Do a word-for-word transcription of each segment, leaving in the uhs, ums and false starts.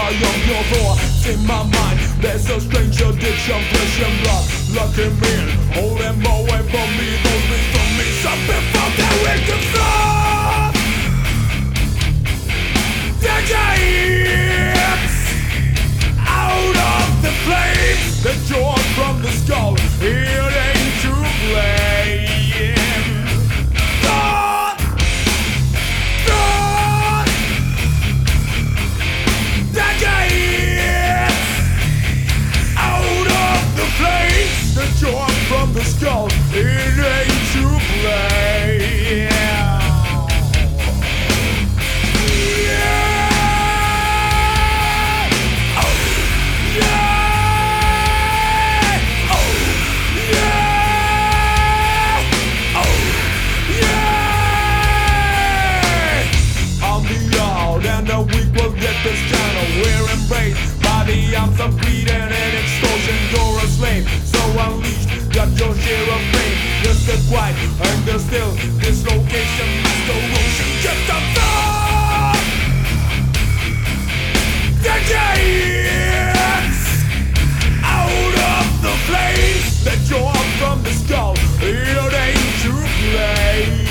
my impure thoughts in my mind. There's a strange addiction, flesh and blood. Lock him in, hold him away from me. Those things from me, some before they will confront. Danger is out of the flames that drawn from the skull. It ain't to blame. God, God, danger is out of the flames that drawn from the skull. It ain't to blame. This channel we're embraced by the arms of greed and an extortion. You're a slave, so unleashed, got your share of pain. Just the quiet and the still dislocation, master ocean, just a thought. Danger is out of the flames that drawn from the skull. It ain't to play.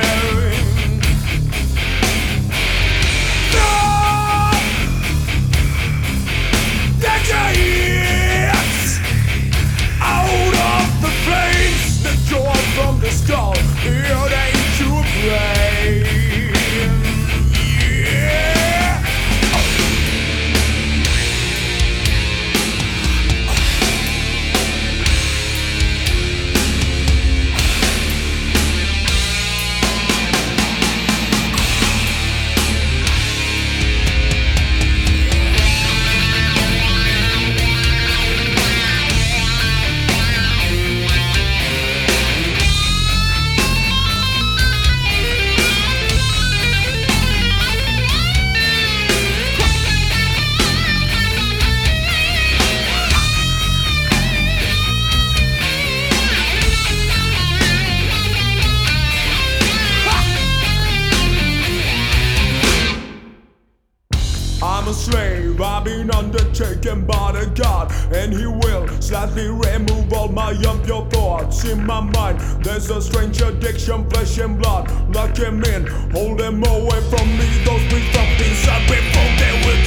From the skull, it ain't to blame. Yeah. I'm a slave, I've been undertaken by the God, and He will slightly remove all my impure thoughts in my mind. There's a strange addiction, flesh and blood. Lock him in, hold him away from me. Those three things I before they will